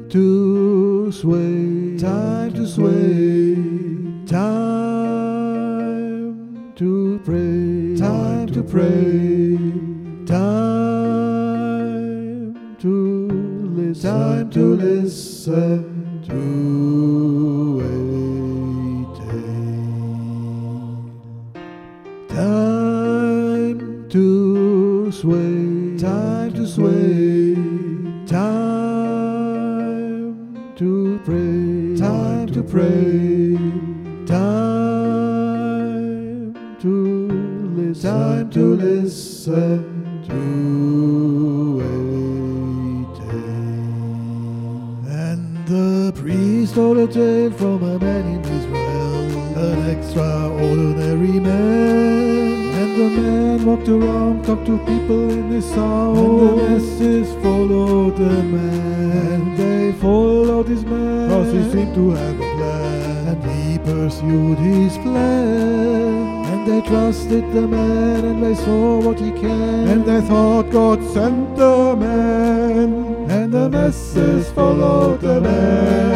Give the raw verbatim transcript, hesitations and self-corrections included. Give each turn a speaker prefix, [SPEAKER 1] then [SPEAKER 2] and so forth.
[SPEAKER 1] to sway, time to sway, time to pray, time to pray, time to listen, time to listen to a tale. Time to sway, time to sway, time to pray, time to pray, time to listen, time to listen to a tale. And the priest told a tale from a man in Israel, an extraordinary man. And the man walked around, talked to people in his town, and the masses followed the man. And they followed his man, cause he seemed to have a plan, and he pursued his plan. And they trusted the man, and they saw what he can, and they thought God sent the man, and the masses followed the man.